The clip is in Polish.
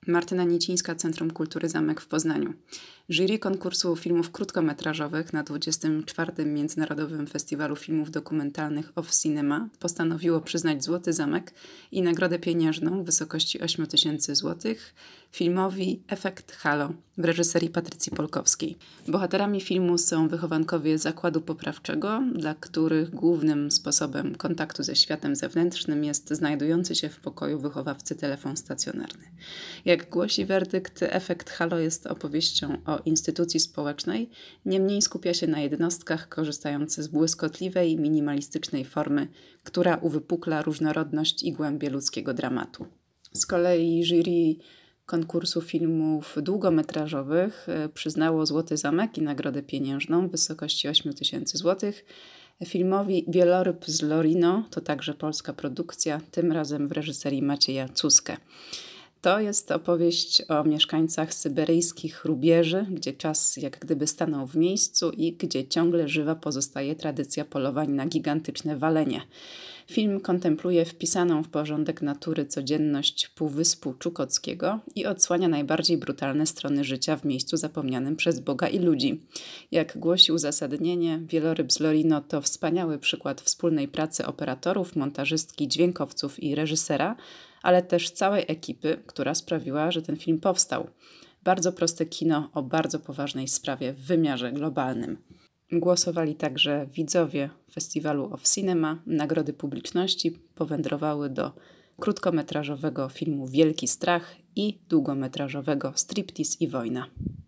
Martyna Niecińska, Centrum Kultury Zamek w Poznaniu. Jury konkursu filmów krótkometrażowych na 24. Międzynarodowym Festiwalu Filmów Dokumentalnych Off Cinema postanowiło przyznać Złoty Zamek i nagrodę pieniężną w wysokości 8 000 złotych filmowi Efekt Halo w reżyserii Patrycji Polkowskiej. Bohaterami filmu są wychowankowie zakładu poprawczego, dla których głównym sposobem kontaktu ze światem zewnętrznym jest znajdujący się w pokoju wychowawcy telefon stacjonarny. Jak głosi werdykt, Efekt Halo jest opowieścią o instytucji społecznej, niemniej skupia się na jednostkach korzystających z błyskotliwej, minimalistycznej formy, która uwypukla różnorodność i głębię ludzkiego dramatu. Z kolei jury konkursu filmów długometrażowych przyznało Złoty Zamek i nagrodę pieniężną w wysokości 8 000 złotych filmowi Wieloryb z Lorino, to także polska produkcja, tym razem w reżyserii Macieja Cuskę. To jest opowieść o mieszkańcach syberyjskich rubieży, gdzie czas jak gdyby stanął w miejscu i gdzie ciągle żywa pozostaje tradycja polowań na gigantyczne walenie. Film kontempluje wpisaną w porządek natury codzienność Półwyspu Czukotskiego i odsłania najbardziej brutalne strony życia w miejscu zapomnianym przez Boga i ludzi. Jak głosi uzasadnienie, Wieloryb z Lorino to wspaniały przykład wspólnej pracy operatorów, montażystki, dźwiękowców i reżysera, ale też całej ekipy, która sprawiła, że ten film powstał. Bardzo proste kino o bardzo poważnej sprawie w wymiarze globalnym. Głosowali także widzowie festiwalu Off Cinema. Nagrody publiczności powędrowały do krótkometrażowego filmu Wielki Strach i długometrażowego Striptease i wojna.